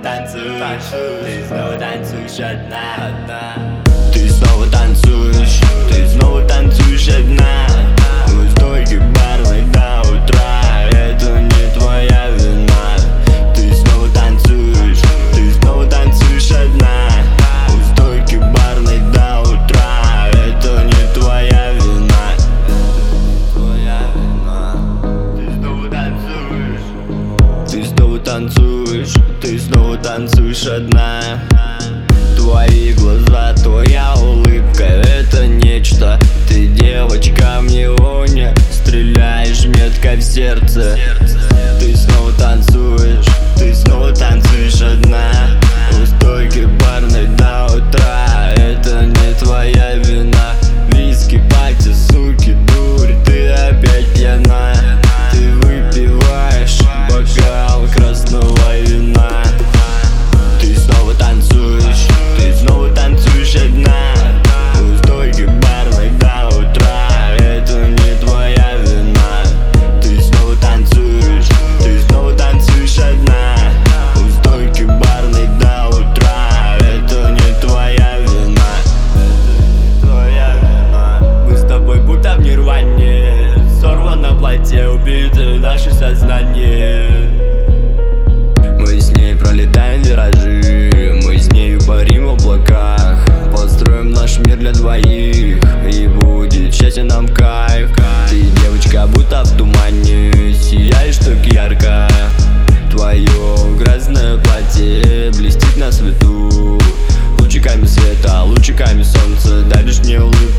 танцуешь, ты снова танцуешь одна. Ты снова танцуешь, ты снова танцуешь одна. У стойки барной до утра, это не твоя вина. Ты снова танцуешь одна. У стойки барной до утра, это не твоя вина. Ты снова танцуешь, ты снова танцуешь одна. Твои глаза, твоя улыбка, это нечто. Ты девочка в неоне, стреляешь метко в сердце. Ты снова танцуешь одна. У стойки барной до утра, это не твоя вина. Виски, пати, суки, дурь, ты опять пьяна. Ты выпиваешь бокал красного вина. Ты снова танцуешь одна. У стойки барной до утра, это не твоя вина. Ты снова танцуешь одна. У стойки барной до утра, это не твоя вина. Мы с тобой будто в нирване, сорвано платье, убито наше сознание. Мы с ней пролетаем виражи, мы с нею парим в облаках. Построим наш мир для двоих, и будет счастье нам кайф. Ты девочка будто в тумане, сияешь так ярко. Твое грязное платье блестит на свету. Лучиками света, лучиками солнца даришь мне улыбку.